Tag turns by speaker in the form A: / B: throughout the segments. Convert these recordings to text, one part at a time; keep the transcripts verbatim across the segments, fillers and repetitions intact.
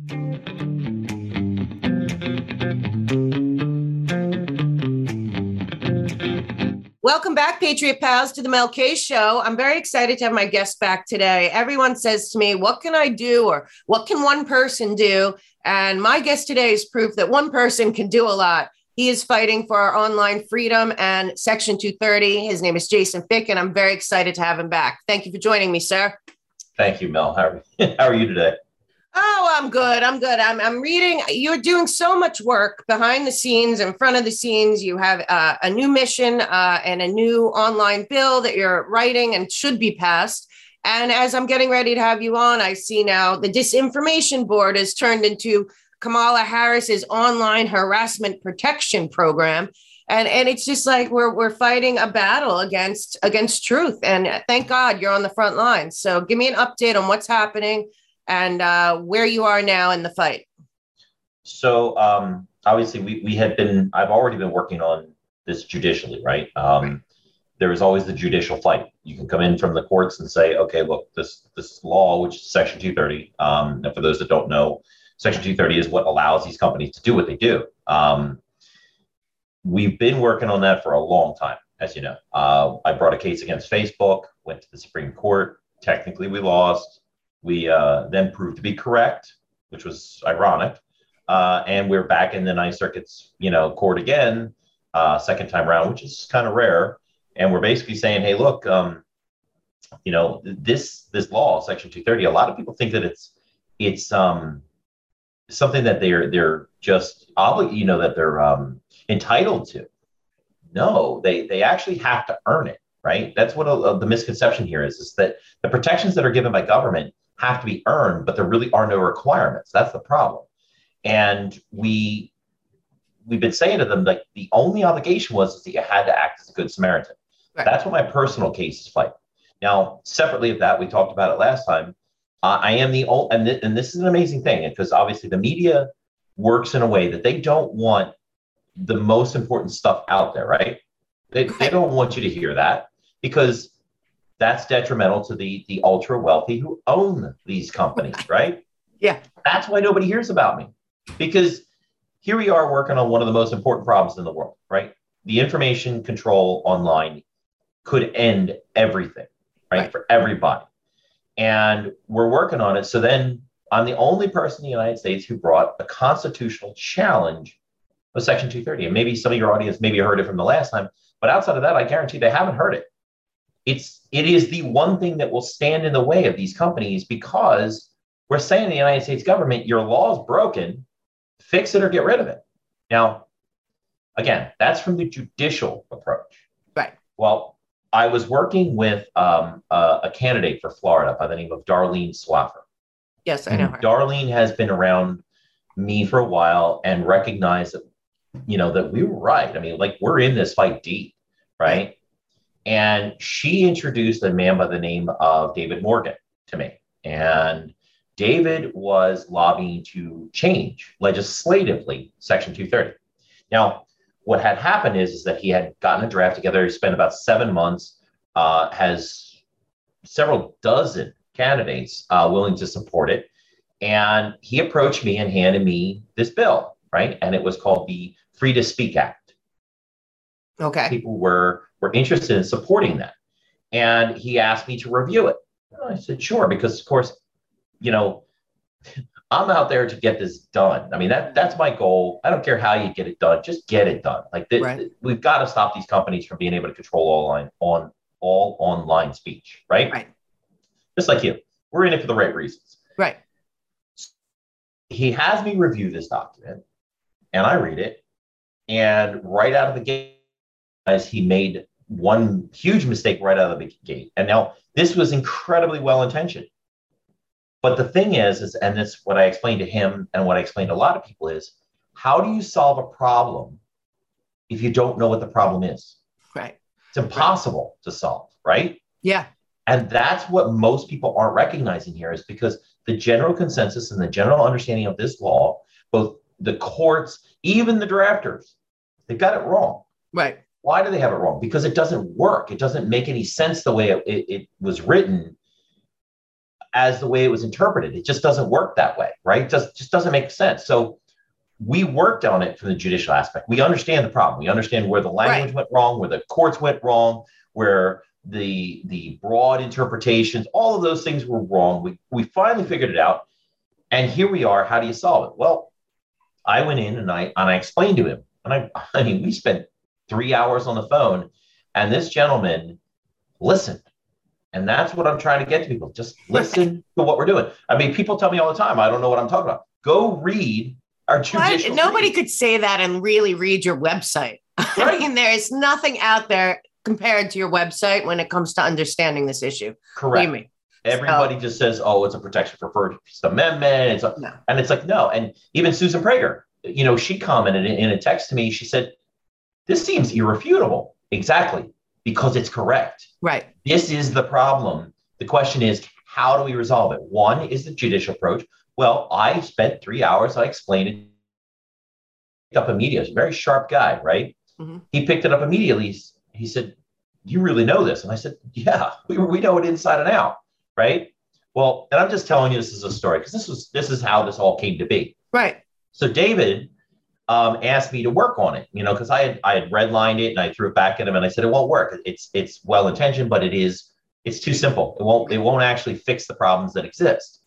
A: Welcome back, Patriot Pals, to the Mel K Show. I'm very excited to have my guest back today. Everyone says to me, what can I do, or what can one person do? And my guest today is proof that one person can do a lot. He is fighting for our online freedom and Section two thirty. His name is Jason Fick, and I'm very excited to have him back. Thank you for joining me, sir.
B: Thank you, Mel. How are you, How are you today?
A: Oh, I'm good. I'm good. I'm, I'm reading. You're doing so much work behind the scenes, in front of the scenes. You have uh, a new mission uh, and a new online bill that you're writing and should be passed. And as I'm getting ready to have you on, I see now the disinformation board has turned into Kamala Harris's online harassment protection program. And, and it's just like we're we're fighting a battle against against truth. And thank God you're on the front lines. So give me an update on what's happening and uh, where you are now in the fight.
B: So um, obviously we we had been, I've already been working on this judicially, right? Um, right. There is always the judicial fight. You can come in from the courts and say, okay, look, this this law, which is Section two thirty, um, and for those that don't know, Section two thirty is what allows these companies to do what they do. Um, we've been working on that for a long time, as you know. Uh, I brought a case against Facebook, went to the Supreme Court. Technically, we lost. We uh, then proved to be correct, which was ironic. Uh, and we're back in the Ninth Circuit's, you know, court again, uh, second time around, which is kind of rare. And we're basically saying, hey, look, um, you know, this this law, Section two thirty, a lot of people think that it's it's um, something that they're they're just obligated, you know, that they're um, entitled to. No, they they actually have to earn it, right? That's what a, a, the misconception here is, is that the protections that are given by government have to be earned, but there really are no requirements. That's the problem. And we, we've been saying to them, like, the only obligation was that you had to act as a good Samaritan. Right. That's what my personal case is fighting. Now, separately of that, we talked about it last time. Uh, I am the old, and, th- and this is an amazing thing, because obviously the media works in a way that they don't want the most important stuff out there, right? They, right. they don't want you to hear that, because that's detrimental to the, the ultra wealthy who own these companies, right?
A: Yeah.
B: That's why nobody hears about me, because here we are working on one of the most important problems in the world, right? The information control online could end everything, right? right? For everybody. And we're working on it. So then I'm the only person in the United States who brought a constitutional challenge of Section two thirty. And maybe some of your audience maybe heard it from the last time, but outside of that, I guarantee they haven't heard it. It's, it is the one thing that will stand in the way of these companies, because we're saying to the United States government, your law is broken, fix it or get rid of it. Now, again, that's from the judicial approach.
A: Right.
B: Well, I was working with um, a, a candidate for Florida by the name of Darlene Swaffer.
A: Yes, I know her.
B: Darlene has been around me for a while and recognized that, you know, that we were right. I mean, like, we're in this fight deep, right? right. And she introduced a man by the name of David Morgan to me. And David was lobbying to change legislatively Section two thirty. Now, what had happened is, is that he had gotten a draft together. He spent about seven months, uh, has several dozen candidates uh, willing to support it. And he approached me and handed me this bill, right? And it was called the Free to Speak Act.
A: Okay.
B: People were, were interested in supporting that. And he asked me to review it. And I said, sure, because of course, you know, I'm out there to get this done. I mean, that that's my goal. I don't care how you get it done. Just get it done. Like th-
A: right.
B: th- we've got to stop these companies from being able to control all online, on all online speech, right?
A: Right.
B: Just like you. We're in it for the right reasons.
A: Right.
B: He has me review this document, and I read it. And right out of the gate, as he made one huge mistake right out of the gate. And now this was incredibly well-intentioned. But the thing is, is, and that's what I explained to him and what I explained to a lot of people is, how do you solve a problem if you don't know what the problem is?
A: Right.
B: It's impossible right. to solve, right?
A: Yeah.
B: And that's what most people aren't recognizing here, is because the general consensus and the general understanding of this law, both the courts, even the drafters, they got it wrong.
A: Right.
B: Why do they have it wrong? Because it doesn't work. It doesn't make any sense the way it, it, it was written. as the way it was interpreted. It just doesn't work that way, right? It just, just doesn't make sense. So we worked on it from the judicial aspect. We understand the problem. We understand where the language right. went wrong, where the courts went wrong, where the the broad interpretations, all of those things were wrong. We we finally figured it out. And here we are. How do you solve it? Well, I went in and I and I explained to him. And I, I mean, we spent three hours on the phone, and this gentleman listened. And that's what I'm trying to get to people. Just listen to what we're doing. I mean, people tell me all the time, I don't know what I'm talking about. Go read our judicial.
A: What? Nobody could say that and really read your website. Right. I mean, there is nothing out there compared to your website when it comes to understanding this issue.
B: Correct. Everybody so, just says, oh, it's a protection for First Amendment. It's a, no. And it's like, no. And even Susan Prager, you know, she commented in, in a text to me. She said, this seems irrefutable. Exactly. Because it's correct.
A: Right.
B: This is the problem. The question is, how do we resolve it? One is the judicial approach. Well, I spent three hours. I explained it. Picked up immediately. He's a very sharp guy, right? Mm-hmm. He picked it up immediately. He said, you really know this? And I said, yeah, we, we know it inside and out, right? Well, and I'm just telling you this is a story because this was this is how this all came to be.
A: Right.
B: So David um, asked me to work on it, you know, because I had I had redlined it and I threw it back at him and I said, it won't work. It's it's well intentioned, but it is it's too simple. It won't it won't actually fix the problems that exist.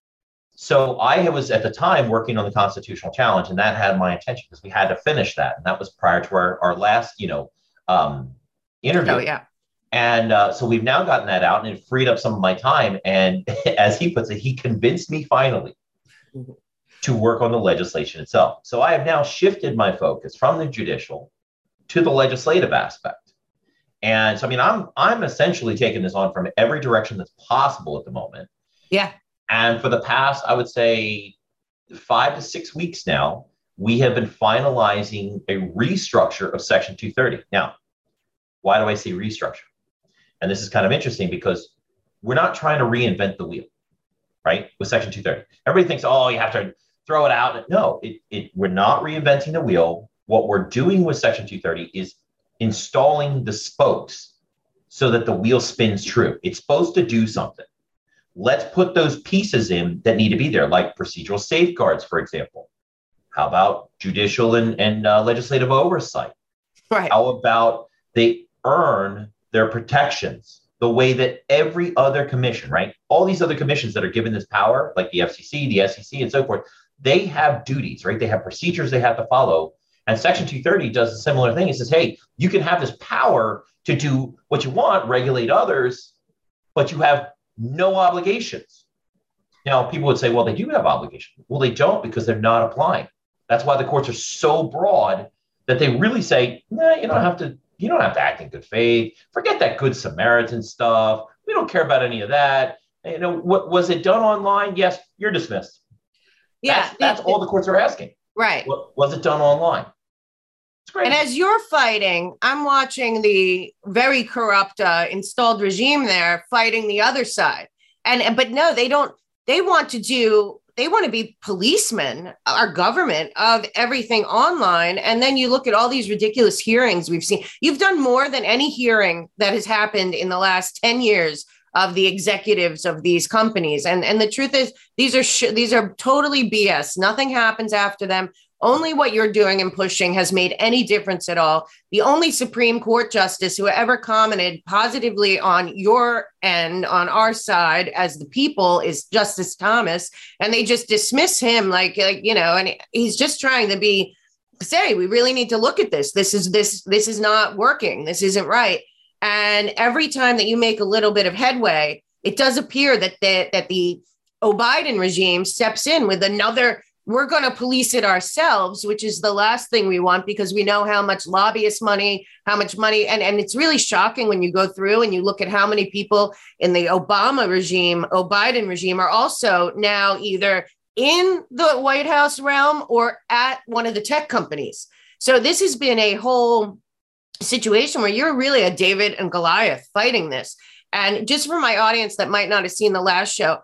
B: So I was at the time working on the constitutional challenge, and that had my attention because we had to finish that, and that was prior to our our last, you know, um, interview.
A: Oh yeah.
B: And uh, so we've now gotten that out, and it freed up some of my time. And as he puts it, he convinced me finally mm-hmm. to work on the legislation itself. So I have now shifted my focus from the judicial to the legislative aspect. And so, I mean, I'm I'm essentially taking this on from every direction that's possible at the moment.
A: Yeah.
B: And for the past, I would say, five to six weeks now, we have been finalizing a restructure of Section two thirty. Now, why do I say restructure? And this is kind of interesting because we're not trying to reinvent the wheel, right? With Section two thirty. Everybody thinks, oh, you have to throw it out. No, it, it, we're not reinventing the wheel. What we're doing with Section two thirty is installing the spokes so that the wheel spins true. It's supposed to do something. Let's put those pieces in that need to be there, like procedural safeguards, for example. How about judicial and, and uh, legislative oversight?
A: Right.
B: How about they earn their protections the way that every other commission, right? All these other commissions that are given this power, like the F C C, the S E C, and so forth, they have duties, right? They have procedures they have to follow. And Section two thirty does a similar thing. It says, hey, you can have this power to do what you want, regulate others, but you have no obligations. Now, people would say, well, they do have obligations. Well, they don't because they're not applying. That's why the courts are so broad that they really say, nah, you don't have to, you don't have to act in good faith. Forget that Good Samaritan stuff. We don't care about any of that. You know, what was it done online? Yes, you're dismissed.
A: Yeah.
B: That's, that's all the courts are asking.
A: Right.
B: What, was it done online? It's great.
A: And as you're fighting, I'm watching the very corrupt uh, installed regime there fighting the other side. And, but no, they don't, they want to do, they want to be policemen, our government, of everything online. And then you look at all these ridiculous hearings we've seen. You've done more than any hearing that has happened in the last ten years of the executives of these companies. And, and the truth is, these are sh- these are totally B S. Nothing happens after them. Only what you're doing and pushing has made any difference at all. The only Supreme Court justice who ever commented positively on your end, on our side as the people, is Justice Thomas. And they just dismiss him like, like you know, and he's just trying to be, say, we really need to look at this. This is this, this is not working. This isn't right. And every time that you make a little bit of headway, it does appear that the, that the Biden regime steps in with another, we're going to police it ourselves, which is the last thing we want, because we know how much lobbyist money, how much money. And, and it's really shocking when you go through and you look at how many people in the Obama regime, Biden regime, are also now either in the White House realm or at one of the tech companies. So this has been a whole situation where you're really a David and Goliath fighting this. And just for my audience that might not have seen the last show,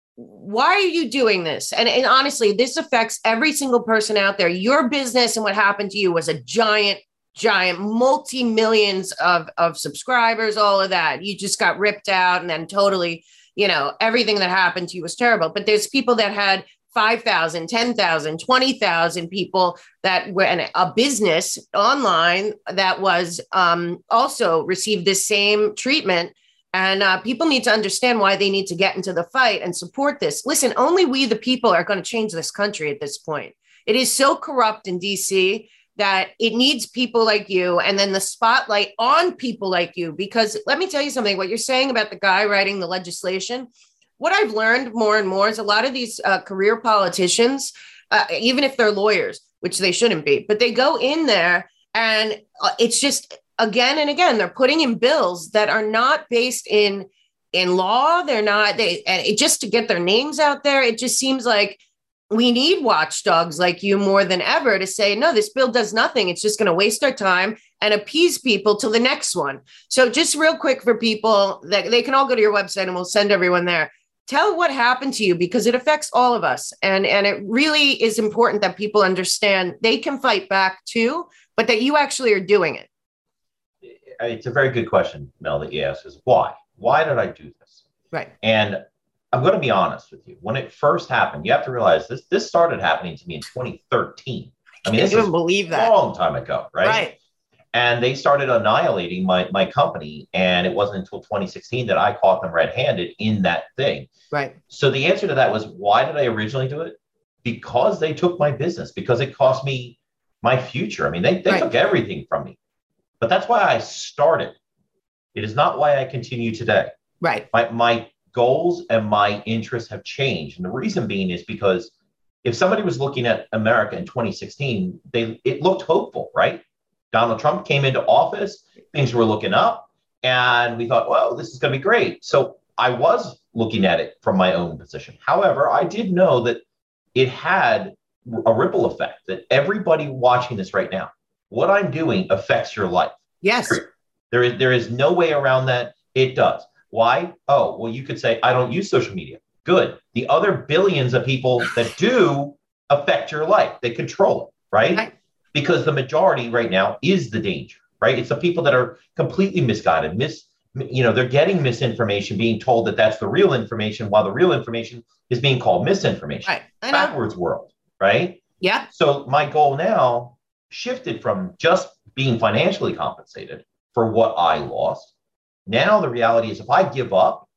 A: why are you doing this? And, and honestly, this affects every single person out there. Your business and what happened to you was a giant, giant, multi-millions of, of subscribers, all of that. You just got ripped out and then totally you know, everything that happened to you was terrible. But there's people that had five thousand, ten thousand, twenty thousand people that were in a business online that was um, also received this same treatment. And uh, people need to understand why they need to get into the fight and support this. Listen, only we, the people, are going to change this country at this point. It is so corrupt in D C that it needs people like you, and then the spotlight on people like you. Because let me tell you something, what you're saying about the guy writing the legislation, what I've learned more and more is a lot of these uh, career politicians, uh, even if they're lawyers, which they shouldn't be, but they go in there and uh, it's just, again and again, they're putting in bills that are not based in in law. They're not, they, and it just to get their names out there. It just seems like we need watchdogs like you more than ever to say, no, this bill does nothing. It's just going to waste our time and appease people till the next one. So just real quick for people that they can all go to your website and we'll send everyone there. Tell what happened to you, because it affects all of us. And, and it really is important that people understand they can fight back too, but that you actually are doing it.
B: It's a very good question, Mel, that you asked is why? Why did I do this?
A: Right.
B: And I'm going to be honest with you. When it first happened, you have to realize this, this started happening to me in twenty thirteen. I mean,
A: I
B: this
A: can't
B: is
A: even believe that.
B: a long time ago, right?
A: Right.
B: And they started annihilating my, my company. And it wasn't until twenty sixteen that I caught them red-handed in that thing.
A: Right.
B: So the answer to that was, why did I originally do it? Because they took my business, because it cost me my future. I mean, they, they
A: Right.
B: took everything from me. But that's why I started. It is not why I continue today.
A: Right.
B: My, my goals and my interests have changed. And the reason being is because if somebody was looking at America in twenty sixteen, they it looked hopeful, right? Donald Trump came into office, things were looking up, and we thought, well, this is going to be great. So I was looking at it from my own position. However, I did know that it had a ripple effect, that everybody watching this right now, what I'm doing affects your life.
A: Yes.
B: There is, there is no way around that. It does. Why? Oh, well, you could say, I don't use social media. Good. The other billions of people that do affect your life, they control it, right? right? Because the majority right now is the danger, right? It's the people that are completely misguided, mis, you know, they're getting misinformation, being told that that's the real information, while the real information is being called misinformation.
A: Right. I know.
B: Backwards world, right?
A: Yeah.
B: So my goal now shifted from just being financially compensated for what I lost. Now the reality is, if I give up,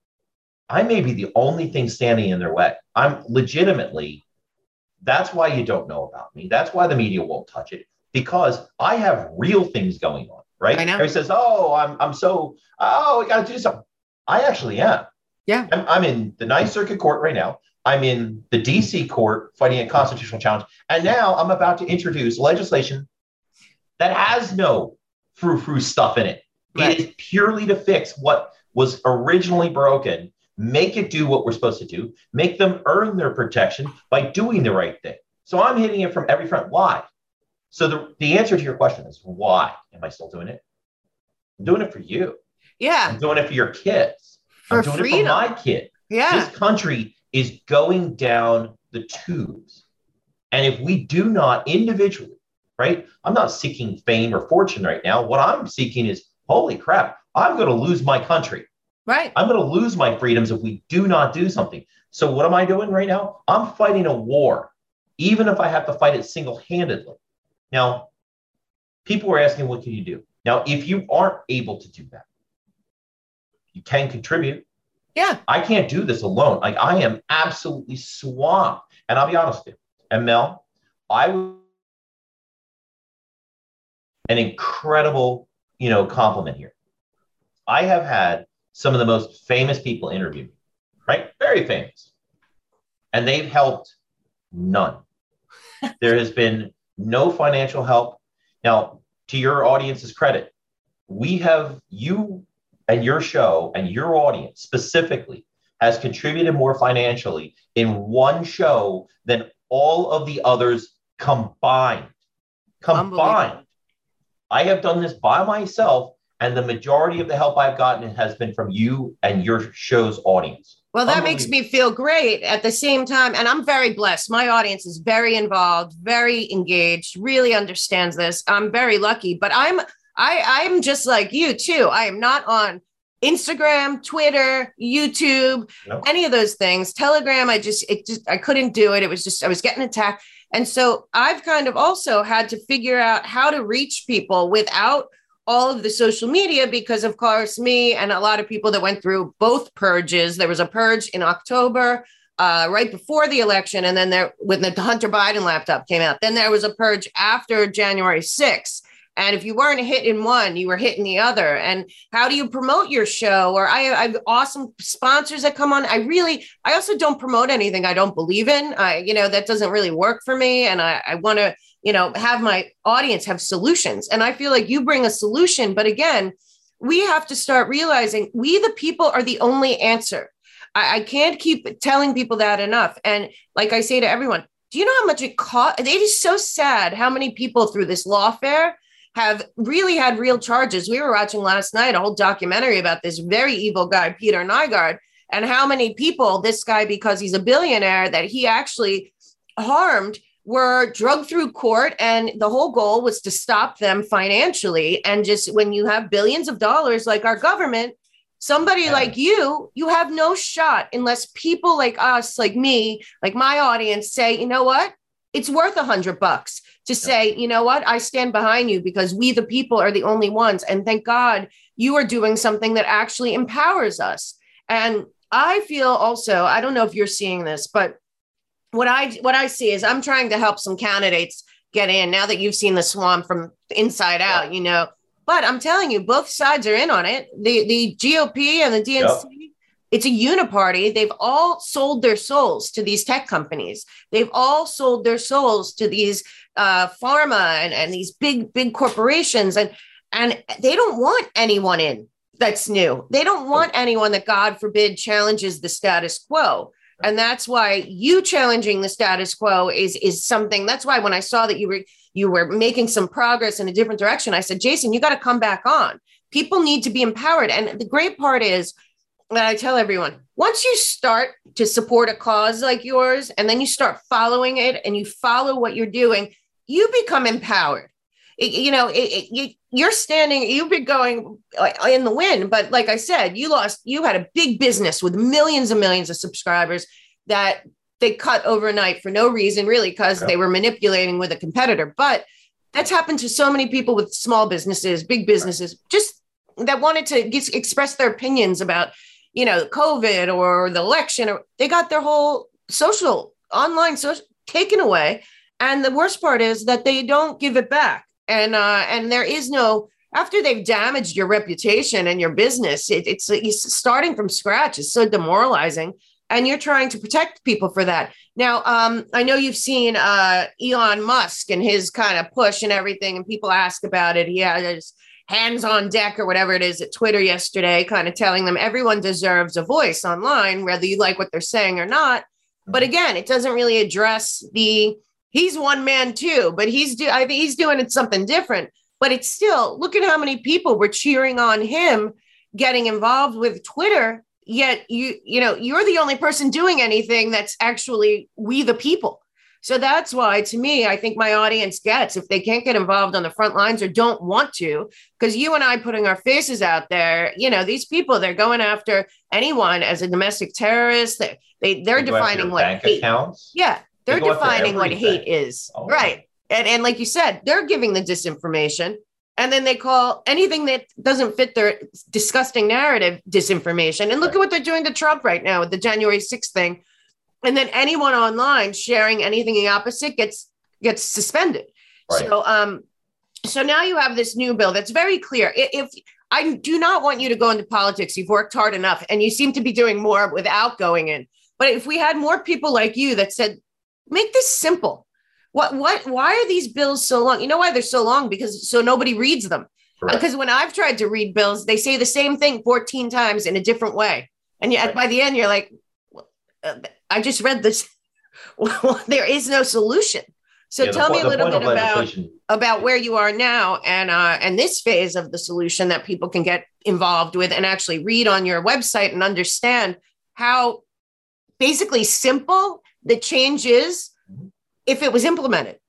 B: I may be the only thing standing in their way. I'm legitimately, that's why you don't know about me. That's why the media won't touch it, because I have real things going on, right?
A: I know.
B: Everybody says, oh, I'm, I'm so, oh, we got to do something. I actually am.
A: Yeah.
B: I'm, I'm in the Ninth Circuit Court right now. I'm in the D C court fighting a constitutional challenge. And now I'm about to introduce legislation that has no frou-frou stuff in it. Right. It is purely to fix what was originally broken, make it do what we're supposed to do, make them earn their protection by doing the right thing. So I'm hitting it from every front. Why? So the, the answer to your question is, why am I still doing it? I'm doing it for you.
A: Yeah.
B: I'm doing it for your kids.
A: For
B: I'm doing
A: freedom.
B: it for my kid.
A: Yeah.
B: This country is going down the tubes. And if we do not individually, right? I'm not seeking fame or fortune right now. What I'm seeking is, holy crap, I'm going to lose my country.
A: Right.
B: I'm going to lose my freedoms if we do not do something. So what am I doing right now? I'm fighting a war, even if I have to fight it single-handedly. Now, people are asking, what can you do? Now, if you aren't able to do that, you can contribute.
A: Yeah.
B: I can't do this alone. Like, I am absolutely swamped. And I'll be honest with you. And Mel, I was an incredible, you know, compliment here. I have had some of the most famous people interview me, right? Very famous. And they've helped none. There has been no financial help. Now, to your audience's credit, we have, you and your show and your audience specifically has contributed more financially in one show than all of the others combined. Combined. I have done this by myself, and the majority of the help I've gotten has been from you and your show's audience.
A: Well, that makes me feel great at the same time. And I'm very blessed. My audience is very involved, very engaged, really understands this. I'm very lucky, but I'm, I, I'm just like you too. I am not on Instagram, Twitter, YouTube,
B: Nope.
A: any of those things. Telegram, I just, it just, I couldn't do it. It was just, I was getting attacked. And so I've kind of also had to figure out how to reach people without all of the social media, because of course, me and a lot of people that went through both purges, there was a purge in October, uh, right before the election. And then there, when the Hunter Biden laptop came out, then there was a purge after January sixth. And if you weren't hitting one, you were hitting the other. And how do you promote your show? Or I, I have awesome sponsors that come on. I really, I also don't promote anything I don't believe in. I, you know, that doesn't really work for me. And I, I want to, you know, have my audience have solutions. And I feel like you bring a solution. But again, we have to start realizing we, the people, are the only answer. I, I can't keep telling people that enough. And like I say to everyone, do you know how much it cost? It is so sad how many people through this lawfare have really had real charges. We were watching last night a whole documentary about this very evil guy, Peter Nygard, and how many people this guy, because he's a billionaire, that he actually harmed, were drugged through court. And the whole goal was to stop them financially. And just when you have billions of dollars like our government, somebody yeah. like you, you have no shot unless people like us, like me, like my audience say, you know what? It's worth a hundred bucks to say, you know what, I stand behind you because we, the people, are the only ones. And thank God you are doing something that actually empowers us. And I feel also, I don't know if you're seeing this, but what I what I see is I'm trying to help some candidates get in now that you've seen the swamp from inside out, yeah. you know, but I'm telling you, both sides are in on it. The, the G O P and the D N C. Yep. It's a uniparty. They've all sold their souls to these tech companies. They've all sold their souls to these uh, pharma and, and these big, big corporations. And, and they don't want anyone in that's new. They don't want anyone that, God forbid, challenges the status quo. And that's why you challenging the status quo is, is something. That's why when I saw that you were you were making some progress in a different direction, I said, Jason, you got to come back on. People need to be empowered. And the great part is, that I tell everyone, once you start to support a cause like yours, and then you start following it and you follow what you're doing, you become empowered. It, you know, it, it, you, you're standing, you've been going in the wind, but like I said, you lost, you had a big business with millions and millions of subscribers that they cut overnight for no reason, really, because yeah. they were manipulating with a competitor. But that's happened to so many people with small businesses, big businesses, right. just that wanted to get, express their opinions about, you know, COVID or the election, or they got their whole social online social taken away. And the worst part is that they don't give it back. And, uh, and there is no, after they've damaged your reputation and your business, it, it's, it's starting from scratch. It's so demoralizing. And you're trying to protect people for that. Now, um, I know you've seen uh, Elon Musk and his kind of push and everything, and people ask about it. He has hands on deck or whatever it is at Twitter yesterday, kind of telling them everyone deserves a voice online, whether you like what they're saying or not. But again, it doesn't really address the, he's one man too, but he's do, I think he's doing it something different. But it's still, look at how many people were cheering on him getting involved with Twitter. Yet you, you know, you're the only person doing anything that's actually we the people. So that's why, to me, I think my audience gets, if they can't get involved on the front lines or don't want to, because you and I putting our faces out there, you know, these people, they're going after anyone as a domestic terrorist. They, they, they're they defining what hate. Accounts. Yeah, they're they defining what hate is. Oh. Right. And, and like you said, they're giving the disinformation. And then they call anything that doesn't fit their disgusting narrative disinformation. And look right. at what they're doing to Trump right now with the January sixth thing. And then anyone online sharing anything the opposite gets gets suspended. Right. So um, so now you have this new bill that's very clear. If I do not want you to go into politics, you've worked hard enough, and you seem to be doing more without going in. But if we had more people like you that said, make this simple. What what why are these bills so long? You know why they're so long? Because so nobody reads them. Right. Because when I've tried to read bills, they say the same thing fourteen times in a different way. And yet right. by the end, you're like, I just read this. Well, there is no solution. So yeah, tell me a little bit about, about where you are now and uh, and this phase of the solution that people can get involved with and actually read on your website and understand how basically simple the change is if it was implemented.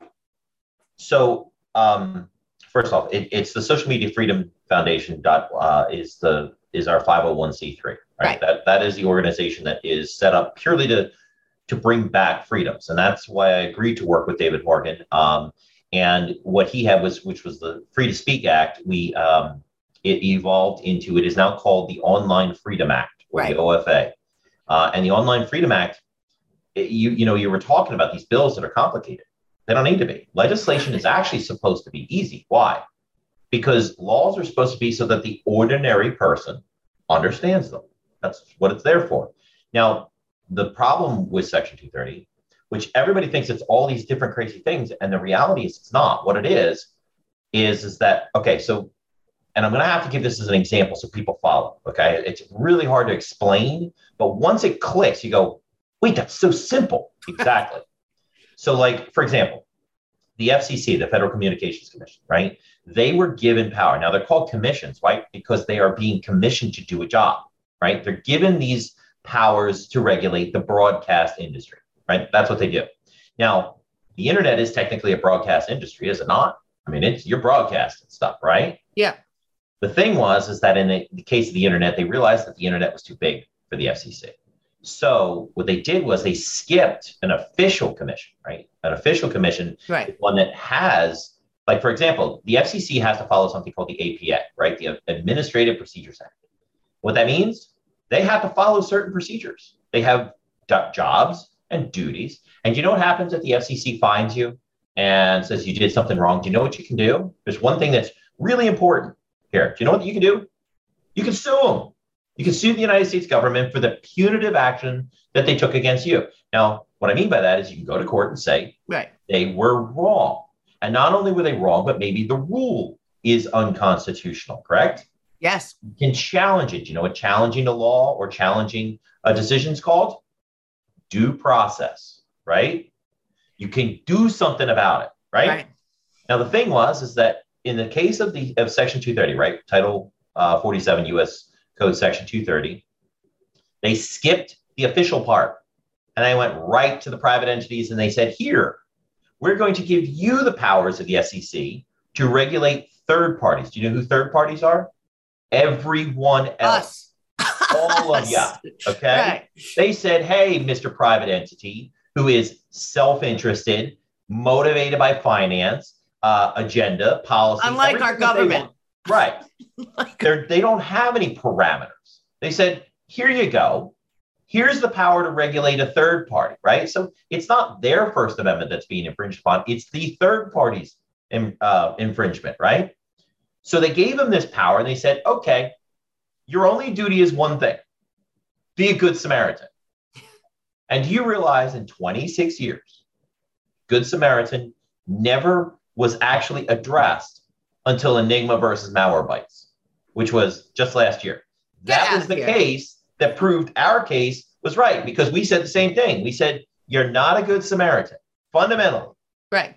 B: So um, first off, it, it's the Social Media Freedom Foundation dot uh, is the is our five oh one c three, right?
A: Right.
B: That that is the organization that is set up purely to to bring back freedoms, and that's why I agreed to work with David Morgan. Um, and what he had was, which was the Free to Speak Act. We um, it evolved into, it is now called the Online Freedom Act, or
A: Right.
B: the O F A. Uh, and the Online Freedom Act, it, you you know, you were talking about these bills that are complicated. They don't need to be. Legislation is actually supposed to be easy. Why? Because laws are supposed to be so that the ordinary person understands them. That's what it's there for. Now, the problem with Section two thirty, which everybody thinks it's all these different crazy things, and the reality is it's not. What it is, is, is that, okay, so, and I'm going to have to give this as an example so people follow, okay? It's really hard to explain, but once it clicks, you go, wait, that's so simple. Exactly. So like, for example, the F C C, the Federal Communications Commission, right? They were given power. Now they're called commissions, right? Because they are being commissioned to do a job, right? They're given these powers to regulate the broadcast industry, right? That's what they do. Now, the internet is technically a broadcast industry, is it not? I mean, it's you're broadcasting stuff, right?
A: Yeah.
B: The thing was, is that in the, the case of the internet, they realized that the internet was too big for the F C C. So what they did was they skipped an official commission, right? An official commission,
A: Right.
B: one that has, like, for example, the F C C has to follow something called the A P A, right? The Administrative Procedures Act. What that means, they have to follow certain procedures. They have do- jobs and duties. And you know what happens if the F C C finds you and says you did something wrong? Do you know what you can do? There's one thing that's really important here. Do you know what you can do? You can sue them. You can sue the United States government for the punitive action that they took against you. Now, what I mean by that is you can go to court and say,
A: right,
B: they were wrong. And not only were they wrong, but maybe the rule is unconstitutional, correct?
A: Yes.
B: You can challenge it. You know what challenging the law or challenging a decision is called? Due process, right? You can do something about it, right?
A: Right.
B: Now, the thing was, is that in the case of the of Section two thirty, right, Title uh, forty-seven U S Code Section two thirty, they skipped the official part and they went right to the private entities and they said, here, we're going to give you the powers of the S E C to regulate third parties. Do you know who third parties are? Everyone else.
A: Us.
B: All of you. Okay.
A: Right.
B: They said, hey, Mister Private Entity, who is self-interested, motivated by finance, uh, agenda, policy.
A: Unlike our government.
B: Right. They're, they don't have any parameters. They said, here you go. Here's the power to regulate a third party, right? So it's not their First Amendment that's being infringed upon. It's the third party's in, uh, infringement, right? So they gave them this power and they said, okay, your only duty is one thing. Be a good Samaritan. And do you realize in twenty-six years, Good Samaritan never was actually addressed until Enigma versus Malwarebytes, which was just last year. That was the case that proved our case was right, because we said the same thing. We said, you're not a good Samaritan, fundamentally.
A: Right.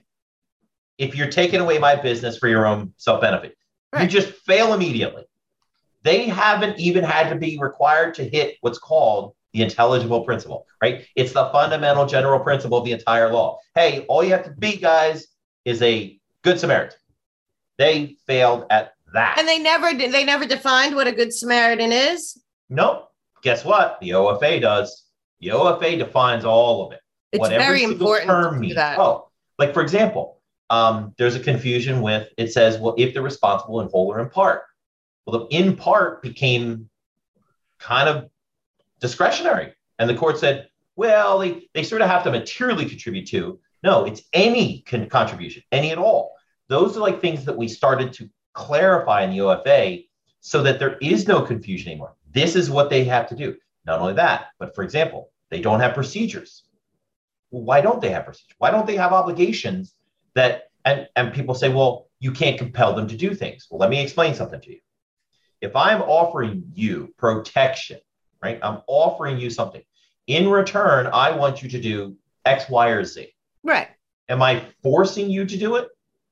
B: If you're taking away my business for your own self-benefit, right. You just fail immediately. They haven't even had to be required to hit what's called the intelligible principle, right? It's the fundamental general principle of the entire law. Hey, all you have to be, guys, is a good Samaritan. They failed at that.
A: And they never did. They never defined what a good Samaritan is.
B: Nope. Guess what? The O F A does. The O F A defines all of it.
A: It's
B: what every
A: very important
B: term
A: to
B: means.
A: that.
B: Oh, like for example, um, there's a confusion with, it says, well, if they're responsible in whole or in part. Well, the in part became kind of discretionary. And the court said, well, they, they sort of have to materially contribute to. No, it's any con- contribution, any at all. Those are like things that we started to clarify in the O F A so that there is no confusion anymore. This is what they have to do. Not only that, but for example, they don't have procedures. Well, why don't they have procedures? Why don't they have obligations that, and, and people say, well, you can't compel them to do things. Well, let me explain something to you. If I'm offering you protection, right? I'm offering you something. In return, I want you to do X, Y, or Z.
A: Right.
B: Am I forcing you to do it?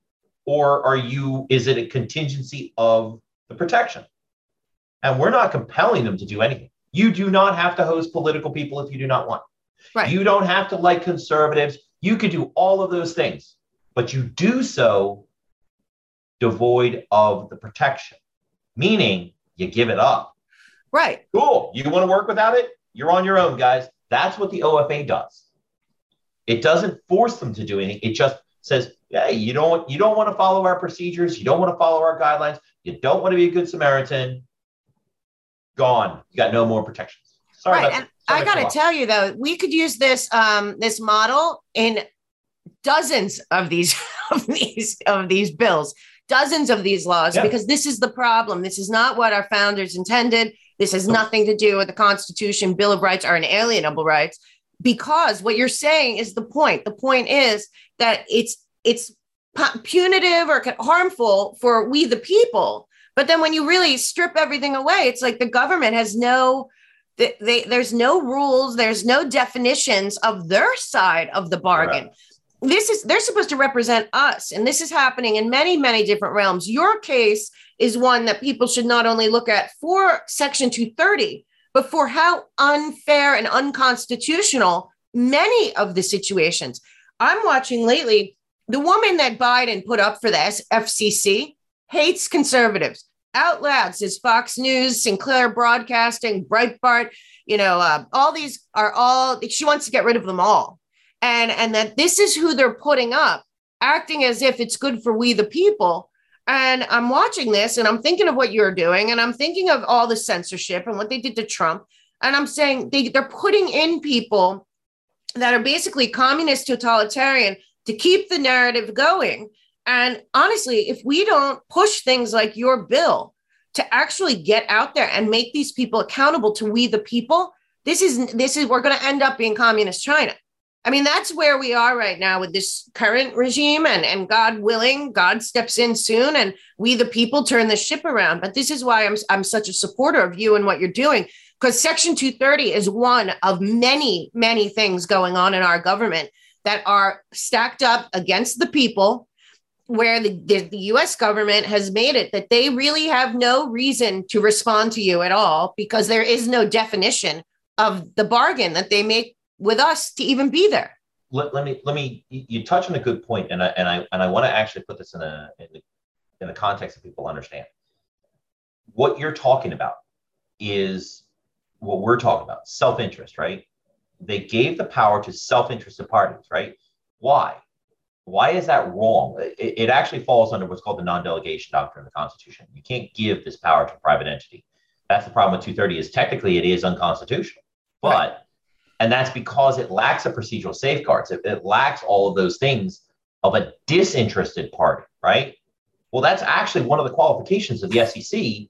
B: Or are you, is it a contingency of the protection? And we're not compelling them to do anything. You do not have to host political people if you do not want.
A: Right.
B: You don't have to like conservatives. You could do all of those things, but you do so devoid of the protection, meaning you give it up.
A: Right.
B: Cool. You want to work without it? You're on your own, guys. That's what the O F A does. It doesn't force them to do anything. It just says, hey, you don't, you don't want to follow our procedures. You don't want to follow our guidelines. You don't want to be a good Samaritan. Gone. You got no more protections. Sorry
A: right.
B: about
A: And I got to tell you, though, we could use this um, this model in dozens of these of these of these bills, dozens of these laws, yeah. because this is the problem. This is not what our founders intended. This has nothing to do with the Constitution. Bill of Rights are inalienable rights, because what you're saying is the point. The point is that it's it's punitive or harmful for we the people. But then when you really strip everything away, it's like the government has no, they, they, there's no rules, there's no definitions of their side of the bargain. Right. This is, they're supposed to represent us. And this is happening in many, many different realms. Your case is one that people should not only look at for Section two thirty, but for how unfair and unconstitutional many of the situations. I'm watching lately, the woman that Biden put up for the F C C hates conservatives out loud, says Fox News, Sinclair Broadcasting, Breitbart, you know, uh, all these are all, she wants to get rid of them all. And, and that this is who they're putting up, acting as if it's good for we the people. And I'm watching this and I'm thinking of what you're doing. And I'm thinking of all the censorship and what they did to Trump. And I'm saying they, they're putting in people that are basically communist, totalitarian to keep the narrative going. And honestly, if we don't push things like your bill to actually get out there and make these people accountable to we the people, this is this is we're going to end up being communist China. I mean, that's where we are right now with this current regime, and, and God willing, God steps in soon and we the people turn the ship around. But this is why I'm I'm such a supporter of you and what you're doing, because Section two thirty is one of many, many things going on in our government that are stacked up against the people, where the, the, the U S government has made it that they really have no reason to respond to you at all, because there is no definition of the bargain that they make with us to even be there.
B: Let, let me let me you touch on a good point, and I and I and I want to actually put this in a in the, in the context that people understand. What you're talking about is what we're talking about: self-interest, right? They gave the power to self-interested parties, right? Why? Why is that wrong? It, it actually falls under what's called the non-delegation doctrine of the Constitution. You can't give this power to a private entity. That's the problem with two thirty, is technically it is unconstitutional. But, right. And that's because it lacks a procedural safeguards. It, it lacks all of those things of a disinterested party, right? Well, that's actually one of the qualifications of the S E C,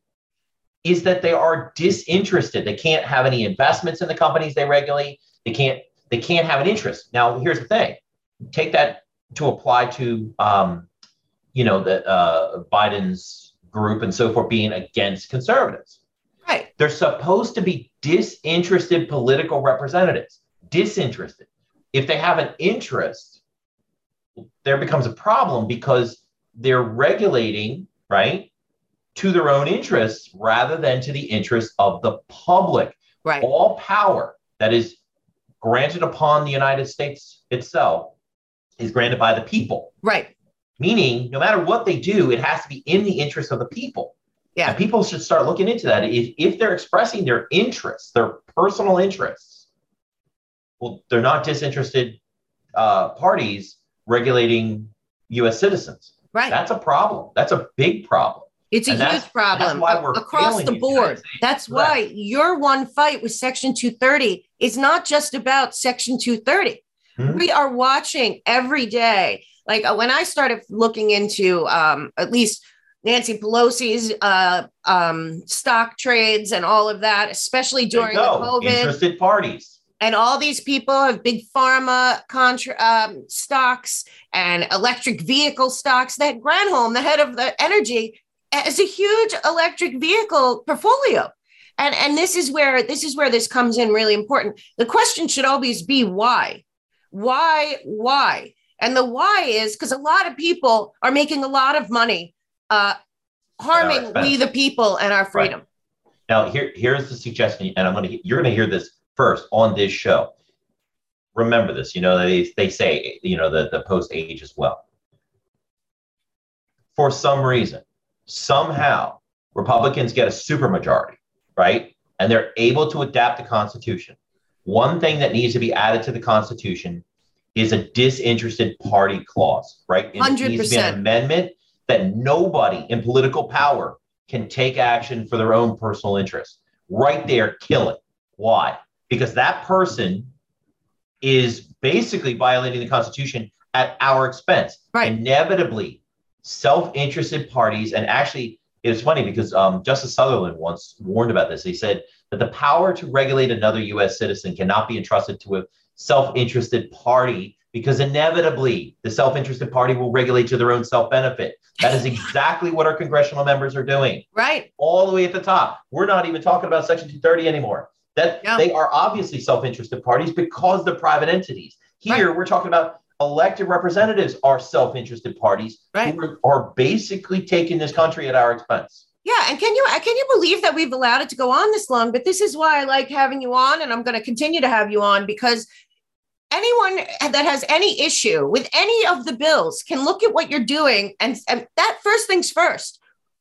B: is that they are disinterested. They can't have any investments in the companies they regulate. They can't, they can't have an interest. Now, here's the thing. Take that to apply to, um, you know, the uh, Biden's group and so forth being against conservatives.
A: Right.
B: They're supposed to be disinterested political representatives, disinterested. If they have an interest, there becomes a problem, because they're regulating, right, to their own interests rather than to the interests of the public.
A: Right.
B: All power that is granted upon the United States itself is granted by the people.
A: Right.
B: Meaning, no matter what they do, it has to be in the interest of the people.
A: Yeah.
B: And people should start looking into that. If, if they're expressing their interests, their personal interests, well, they're not disinterested uh, parties regulating U S citizens.
A: Right.
B: That's a problem. That's a big problem.
A: It's a
B: and
A: huge
B: that's,
A: problem
B: that's why we're
A: across the board. That's why your one fight with Section two thirty is not just about Section two thirty. Mm-hmm. We are watching every day. Like uh, when I started looking into um, at least Nancy Pelosi's uh, um, stock trades and all of that, especially during the COVID.
B: Interested parties.
A: And all these people have big pharma contra, um, stocks and electric vehicle stocks. That Granholm, the head of the energy, has a huge electric vehicle portfolio. And, and this is where this is where this comes in really important. The question should always be why? Why? Why? And the why is because a lot of people are making a lot of money uh, harming we the people and our freedom.
B: Right. Now, here, here's the suggestion, and I'm going to you're going to hear this first on this show. Remember this, you know, they, they say, you know, the, the post age as well. For some reason, somehow, Republicans get a supermajority, right? and they're able to adapt the Constitution, one thing that needs to be added to the Constitution is a disinterested party clause, right?
A: one hundred percent.
B: It needs to be an amendment that nobody in political power can take action for their own personal interest. Right there, kill it. Why? Because that person is basically violating the Constitution at our expense.
A: Right.
B: Inevitably, self-interested parties, and actually, it's funny because um, Justice Sutherland once warned about this. He said that the power to regulate another U S citizen cannot be entrusted to a self-interested party, because inevitably the self-interested party will regulate to their own self-benefit. That is exactly what our congressional members are doing.
A: Right.
B: All the way at the top. We're not even talking about Section two thirty anymore. That
A: yeah.
B: They are obviously self-interested parties because they're private entities. Here, right. we're talking about elected representatives are self-interested parties
A: right.
B: who are basically taking this country at our expense.
A: Yeah, and can you can you believe that we've allowed it to go on this long? But this is why I like having you on, and I'm going to continue to have you on, because anyone that has any issue with any of the bills can look at what you're doing, and, and that first things first.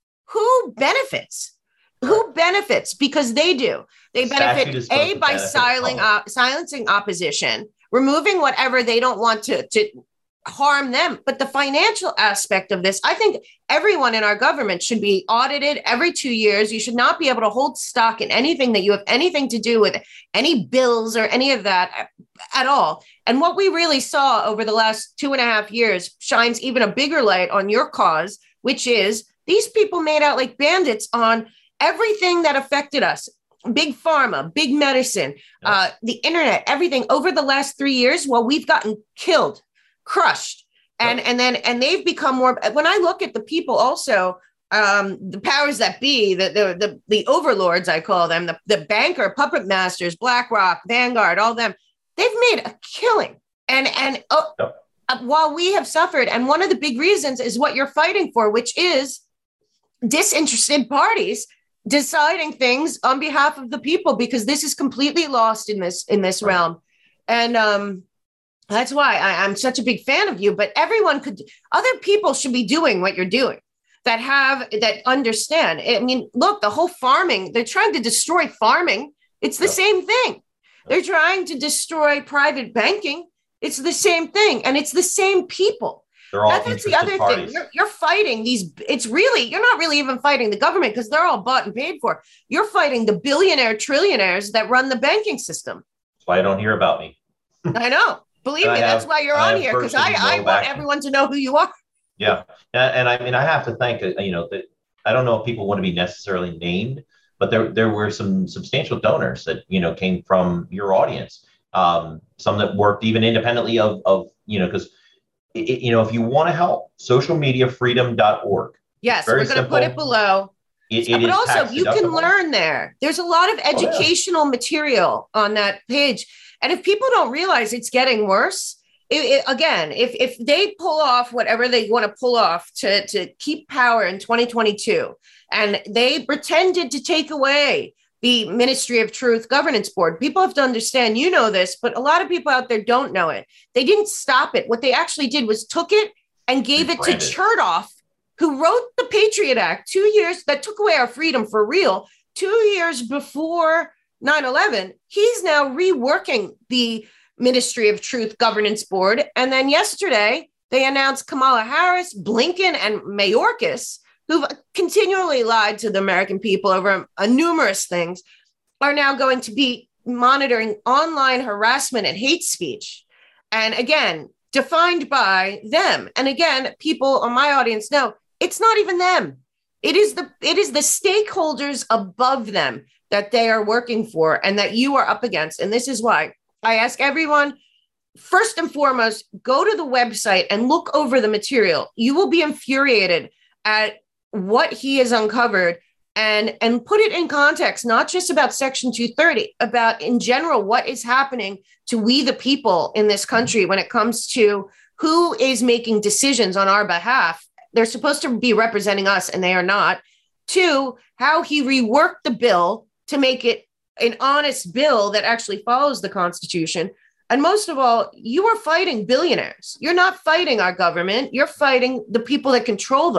A: Who benefits? Who benefits? Because they do. They benefit A, by silencing, uh, silencing opposition, removing whatever they don't want to, to harm them. But the financial aspect of this, I think everyone in our government should be audited every two years. You should not be able to hold stock in anything that you have anything to do with, any bills or any of that at all. And what we really saw over the last two and a half years shines even a bigger light on your cause, which is these people made out like bandits on everything that affected us. Big pharma, big medicine, uh, the internet, everything over the last three years. Well, we've gotten killed, crushed. And, yep. and then, and they've become more, when I look at the people also, um, the powers that be, the, the, the, the overlords, I call them, the, the banker, puppet masters, BlackRock, Vanguard, all them, they've made a killing. And, and oh, yep. uh, while we have suffered, and one of the big reasons is what you're fighting for, which is disinterested parties deciding things on behalf of the people, because this is completely lost in this in this realm. And um, that's why I, I'm such a big fan of you. But everyone could, other people should be doing what you're doing, that have, that understand. I mean, look, the whole farming, they're trying to destroy farming. It's the same thing. They're trying to destroy private banking. It's the same thing. And it's the same people.
B: They're all
A: That's the other
B: parties.
A: thing. You're, you're fighting these. It's really, you're not really even fighting the government, because they're all bought and paid for. You're fighting the billionaire trillionaires that run the banking system.
B: That's why I don't hear about me.
A: I know. Believe me,
B: have,
A: that's why you're
B: I
A: on here, because I, I want
B: back.
A: everyone to know who you are.
B: Yeah. And, and I mean, I have to thank, you know, that I don't know if people want to be necessarily named, but there, there were some substantial donors that, you know, came from your audience. Um, some that worked even independently of, of you know, because It, you know, if you want to help, social media freedom dot org.
A: Yes, we're going to put it below.
B: It, it
A: but also, you can
B: deductible.
A: learn there. There's a lot of educational oh, yeah. material on that page. And if people don't realize it's getting worse, it, it, again, if if they pull off whatever they want to pull off to, to keep power in twenty twenty-two, and they pretended to take away the Ministry of Truth Governance Board. People have to understand, you know this, but a lot of people out there don't know it. They didn't stop it. What they actually did was took it and gave it to Chertoff, who wrote the Patriot Act two years, that took away our freedom for real, two years before nine eleven. He's now reworking the Ministry of Truth Governance Board. And then yesterday, they announced Kamala Harris, Blinken, and Mayorkas, who've continually lied to the American people over uh, numerous things, are now going to be monitoring online harassment and hate speech. And again, defined by them. And again, people on my audience know it's not even them. It is the it is the stakeholders above them that they are working for and that you are up against. And this is why I ask everyone, first and foremost, go to the website and look over the material. You will be infuriated at what he has uncovered, and, and put it in context, not just about Section two thirty, about in general, what is happening to we the people in this country when it comes to who is making decisions on our behalf. They're supposed to be representing us and they are not. Two, how he reworked the bill to make it an honest bill that actually follows the Constitution. And most of all, you are fighting billionaires. You're not fighting our government. You're fighting the people that control them.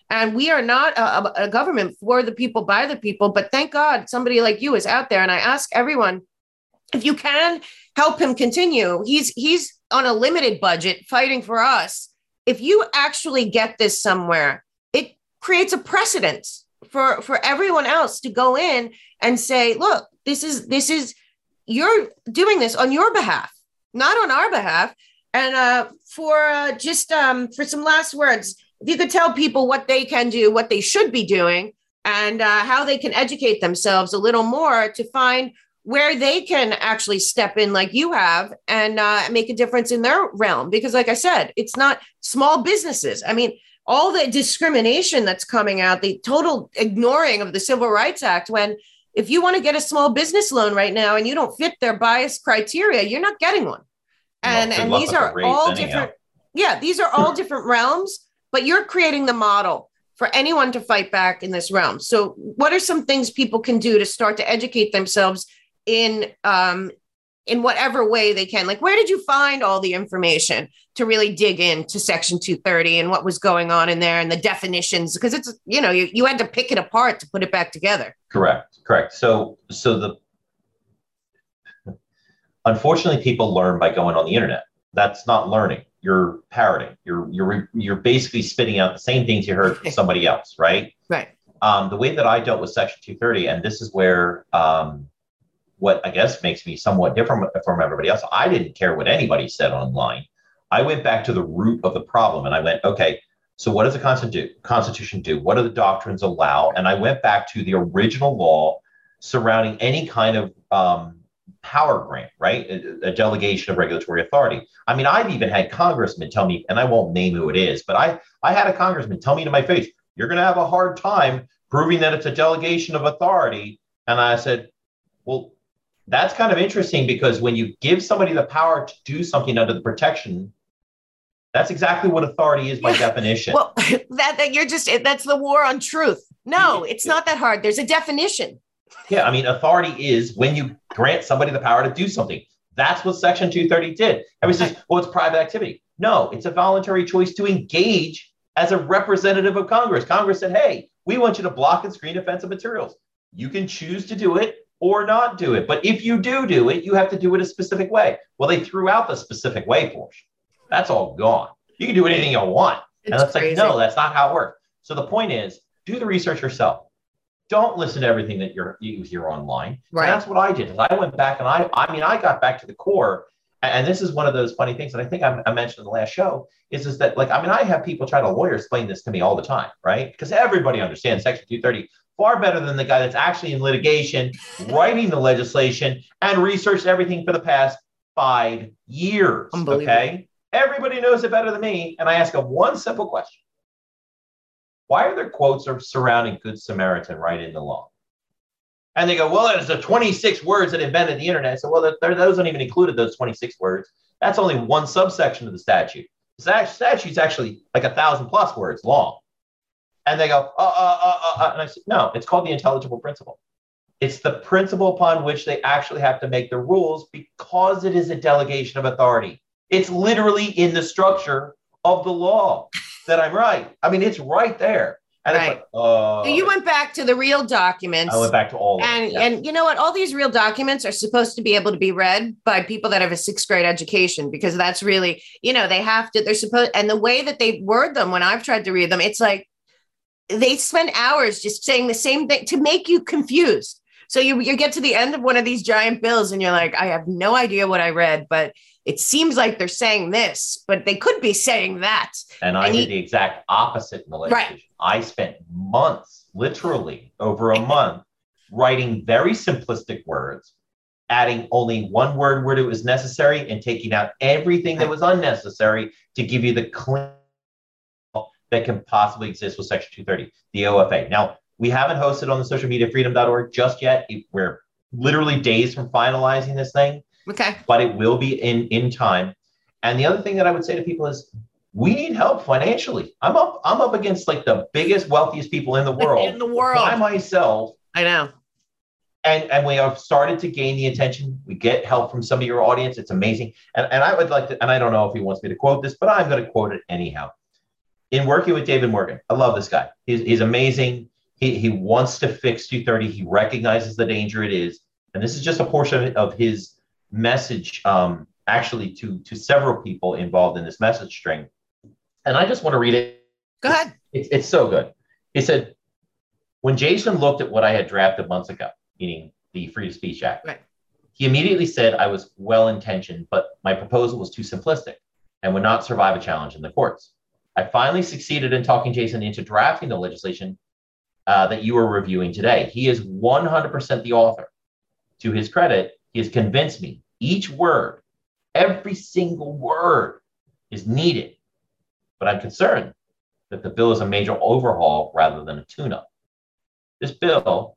A: And we are not a, a government for the people, by the people. But thank God somebody like you is out there. And I ask everyone, if you can help him continue, he's he's on a limited budget fighting for us. If you actually get this somewhere, it creates a precedent for, for everyone else to go in and say, look, this is this is you're doing this on your behalf, not on our behalf. And uh, for uh, just um, for some last words, if you could tell people what they can do, what they should be doing, and uh, how they can educate themselves a little more to find where they can actually step in like you have and uh, make a difference in their realm. Because like I said, it's not small businesses. I mean, all the discrimination that's coming out, the total ignoring of the Civil Rights Act, when if you want to get a small business loan right now and you don't fit their bias criteria, you're not getting one. And,
B: well,
A: and these are all
B: anyhow.
A: different. Yeah, these are all different realms, but you're creating the model for anyone to fight back in this realm. So what are some things people can do to start to educate themselves in um, in whatever way they can? Like, where did you find all the information to really dig into Section two thirty and what was going on in there and the definitions? Because it's, you know, you, you had to pick it apart to put it back together.
B: Correct. Correct. So, so the, unfortunately, people learn by going on the internet. That's not learning. You're parroting. You're, you're, you're basically spitting out the same things you heard from somebody else. Right.
A: Right.
B: Um, the way that I dealt with Section two thirty, and this is where, um, what I guess makes me somewhat different from everybody else. I didn't care what anybody said online. I went back to the root of the problem and I went, okay, so what does the Constitution do? What do the doctrines allow? And I went back to the original law surrounding any kind of um, power grant, right? A, a delegation of regulatory authority. I mean, I've even had congressmen tell me, and I won't name who it is, but I, I had a congressman tell me to my face, you're going to have a hard time proving that it's a delegation of authority. And I said, well, that's kind of interesting, because when you give somebody the power to do something under the protection, that's exactly what authority is by yeah. definition.
A: Well, that, that you're just, that's the war on truth. No, it's not that hard. There's a definition.
B: Yeah. I mean, authority is when you grant somebody the power to do something. That's what Section two thirty did. Everybody says, well, it's private activity. No, it's a voluntary choice to engage as a representative of Congress. Congress said, hey, we want you to block and screen offensive materials. You can choose to do it or not do it. But if you do do it, you have to do it a specific way. Well, they threw out the specific way portion. That's all gone. You can do anything you want. It's and it's crazy. Like, no, that's not how it works. So the point is, do the research yourself. Don't listen to everything that you're, you hear online. Right. And that's what I did. Is I went back and I, I mean, I got back to the core. And this is one of those funny things that I think I, I mentioned in the last show is, is that, like, I mean, I have people try to lawyer explain this to me all the time, right? Because everybody understands Section two thirty far better than the guy that's actually in litigation, writing the legislation, and researched everything for the past five years. Okay. Everybody knows it better than me. And I ask them one simple question. Why are there quotes surrounding Good Samaritan right in the law? And they go, well, there's the twenty-six words that invented the internet. So, well, there, those don't even include those twenty-six words. That's only one subsection of the statute. The statute's actually like a thousand plus words long. And they go, uh, uh, uh, uh, and I said, no, it's called the intelligible principle. It's the principle upon which they actually have to make the rules because it is a delegation of authority. It's literally in the structure of the law that I'm right. I mean, it's right there. And right. It's like, uh,
A: so you went back to the real documents.
B: I went back to all of
A: and,
B: them. Yeah.
A: And you know what? All these real documents are supposed to be able to be read by people that have a sixth grade education, because that's really, you know, they have to, they're supposed, and the way that they word them when I've tried to read them, it's like they spend hours just saying the same thing to make you confused. So you, you get to the end of one of these giant bills and you're like, I have no idea what I read, but it seems like they're saying this, but they could be saying that.
B: And I and did he, the exact opposite in the legislation. Right. I spent months, literally over a month, writing very simplistic words, adding only one word where it was necessary and taking out everything that was unnecessary to give you the clean that can possibly exist with Section two thirty, the O F A. Now, we haven't hosted on the social media freedom dot org just yet. We're literally days from finalizing this thing.
A: Okay.
B: But it will be in, in time. And the other thing that I would say to people is we need help financially. I'm up, I'm up against like the biggest, wealthiest people in the world.
A: In the world.
B: By myself.
A: I know.
B: And and we have started to gain the attention. We get help from some of your audience. It's amazing. And, and I would like to, and I don't know if he wants me to quote this, but I'm going to quote it anyhow. in working with David Morgan, I love this guy. He's, he's amazing. He, he wants to fix two thirty. He recognizes the danger it is. And this is just a portion of his message, um, actually, to, to several people involved in this message string. And I just want to read it.
A: Go ahead.
B: It's, it's so good. He said, when Jason looked at what I had drafted months ago, meaning the Free Speech Act,
A: right,
B: he immediately said I was well-intentioned, but my proposal was too simplistic and would not survive a challenge in the courts. I finally succeeded in talking Jason into drafting the legislation uh, that you are reviewing today. He is one hundred percent the author. To his credit, he has convinced me each word, every single word is needed. But I'm concerned that the bill is a major overhaul rather than a tune-up. This bill,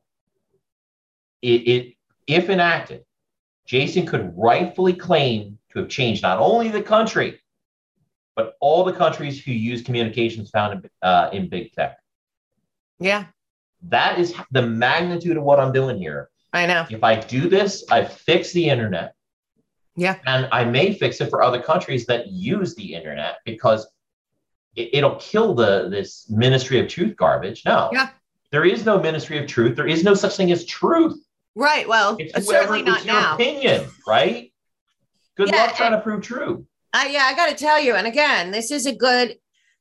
B: it, it, if enacted, Jason could rightfully claim to have changed not only the country, but all the countries who use communications found in, uh, in big tech.
A: Yeah.
B: That is the magnitude of what I'm doing here.
A: I know.
B: If I do this, I fix the internet.
A: Yeah.
B: And I may fix it for other countries that use the internet because it, it'll kill the this Ministry of Truth garbage. No.
A: Yeah.
B: There is no Ministry of Truth. There is no such thing as truth.
A: Right. Well,
B: it's
A: whoever, certainly not
B: it's your
A: now.
B: Opinion, right? Good
A: yeah,
B: luck trying to prove true.
A: Uh, yeah, I got to tell you. And again, this is a good.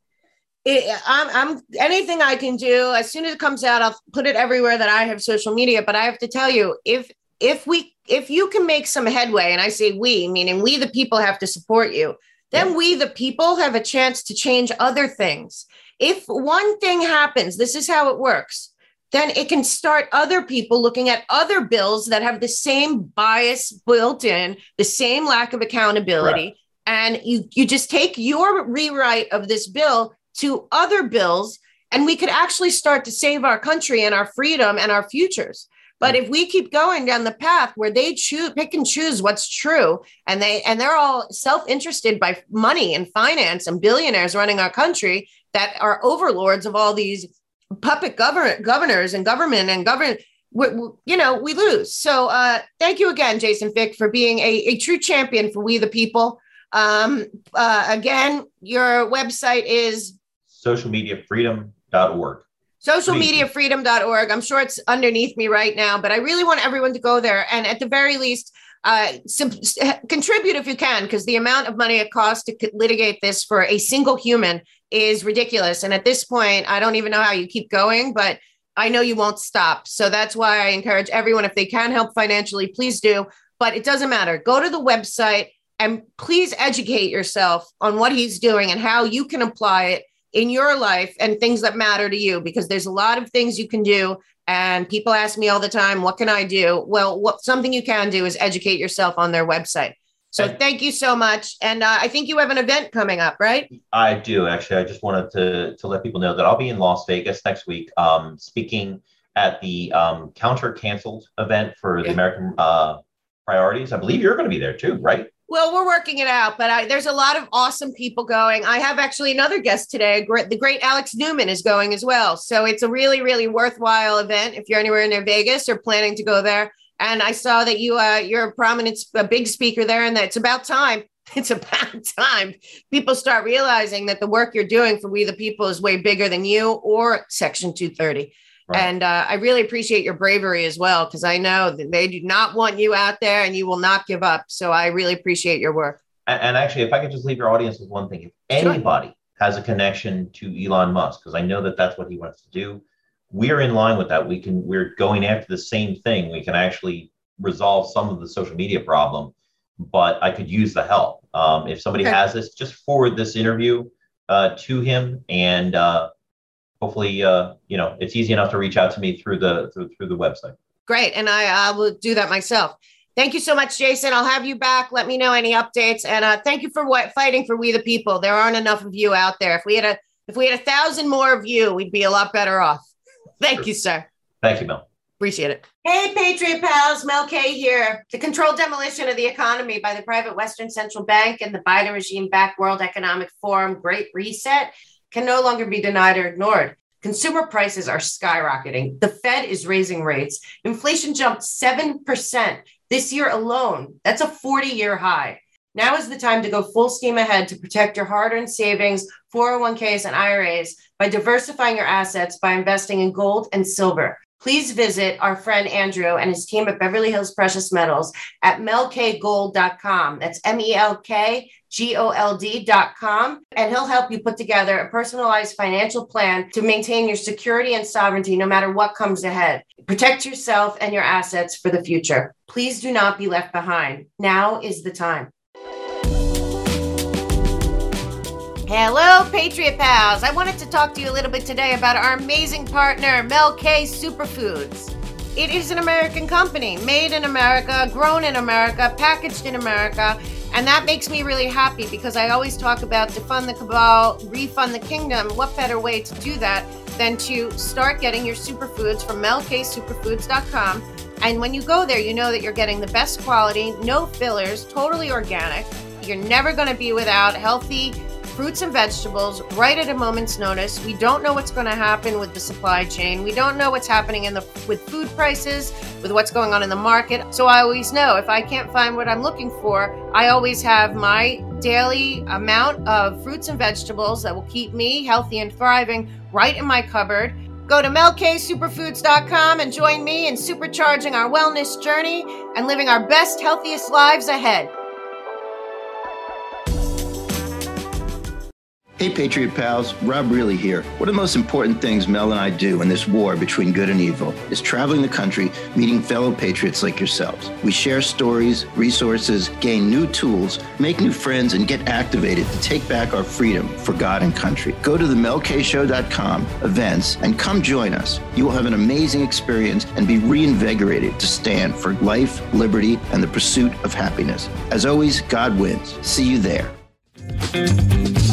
A: It, I'm, I'm anything I can do. As soon as it comes out, I'll put it everywhere that I have social media. But I have to tell you, if if we if you can make some headway, and I say we, meaning we the people have to support you, then yeah. we the people have a chance to change other things. If one thing happens, this is how it works. Then it can start other people looking at other bills that have the same bias built in, the same lack of accountability. Right. And you you just take your rewrite of this bill to other bills, and we could actually start to save our country and our freedom and our futures. But if we keep going down the path where they choose, pick and choose what's true, and they and they're all self-interested by money and finance and billionaires running our country that are overlords of all these puppet governor, governors and government and government, we, we, you know, we lose. So uh, thank you again, Jason Fick, for being a, a true champion for we the people. Um, uh, again, your website is
B: social media freedom dot org.
A: social media freedom dot org. I'm sure it's underneath me right now, but I really want everyone to go there. And at the very least, uh, sim- contribute if you can, because the amount of money it costs to litigate this for a single human is ridiculous. And at this point, I don't even know how you keep going, but I know you won't stop. So that's why I encourage everyone, if they can help financially, please do. But it doesn't matter. Go to the website and please educate yourself on what he's doing and how you can apply it in your life and things that matter to you, because there's a lot of things you can do. And people ask me all the time, what can I do? Well, what something you can do is educate yourself on their website. So and thank you so much. And uh, I think you have an event coming up, right?
B: I do. Actually, I just wanted to, to let people know that I'll be in Las Vegas next week, um, speaking at the um, Counter Canceled event for yeah. the American uh, Priorities. I believe you're going to be there too, right?
A: Well, we're working it out, but I, there's a lot of awesome people going. I have actually another guest today. The great Alex Newman is going as well. So it's a really, really worthwhile event if you're anywhere near Vegas or planning to go there. And I saw that you, uh, you're a prominent, a big speaker there, and that it's about time. It's about time people start realizing that the work you're doing for We the People is way bigger than you or Section two thirty. Right. And uh, I really appreciate your bravery as well, because I know that they do not want you out there and you will not give up. So I really appreciate your work.
B: And, and actually, if I could just leave your audience with one thing, if anybody sure. has a connection to Elon Musk, because I know that that's what he wants to do, we're in line with that. We can, we're going after the same thing. We can actually resolve some of the social media problem, but I could use the help. Um, if somebody okay. has this, just forward this interview uh, to him, and uh, hopefully, uh, you know, it's easy enough to reach out to me through the through, through the website.
A: Great. And I, I will do that myself. Thank you so much, Jason. I'll have you back. Let me know any updates. And uh, thank you for what, fighting for We the People. There aren't enough of you out there. If we had a if we had a thousand more of you, we'd be a lot better off. Thank sure. you, sir.
B: Thank you, Mel.
A: Appreciate it. Hey, Patriot pals, Mel K here. The controlled demolition of the economy by the private Western Central Bank and the Biden regime-backed World Economic Forum Great Reset can no longer be denied or ignored. Consumer prices are skyrocketing. The Fed is raising rates. Inflation jumped seven percent this year alone. That's a forty-year high. Now is the time to go full steam ahead to protect your hard-earned savings, four oh one k's, and I R As by diversifying your assets by investing in gold and silver. Please visit our friend Andrew and his team at Beverly Hills Precious Metals at melk gold dot com. That's M E L K G O L D dot com. And he'll help you put together a personalized financial plan to maintain your security and sovereignty no matter what comes ahead. Protect yourself and your assets for the future. Please do not be left behind. Now is the time. Hello, Patriot Pals. I wanted to talk to you a little bit today about our amazing partner, Mel K Superfoods. It is an American company, made in America, grown in America, packaged in America, and that makes me really happy because I always talk about defund the cabal, refund the kingdom. What better way to do that than to start getting your superfoods from melk superfoods dot com. And when you go there, you know that you're getting the best quality, no fillers, totally organic. You're never going to be without healthy fruits and vegetables right at a moment's notice. We don't know what's going to happen with the supply chain. We don't know what's happening in the with food prices, with what's going on in the market. So I always know if I can't find what I'm looking for, I always have my daily amount of fruits and vegetables that will keep me healthy and thriving right in my cupboard. Go to melk superfoods dot com and join me in supercharging our wellness journey and living our best, healthiest lives ahead.
C: Hey Patriot Pals, Rob Reilly here. One of the most important things Mel and I do in this war between good and evil is traveling the country, meeting fellow patriots like yourselves. We share stories, resources, gain new tools, make new friends, and get activated to take back our freedom for God and country. Go to the melk show dot com events and come join us. You will have an amazing experience and be reinvigorated to stand for life, liberty, and the pursuit of happiness. As always, God wins. See you there.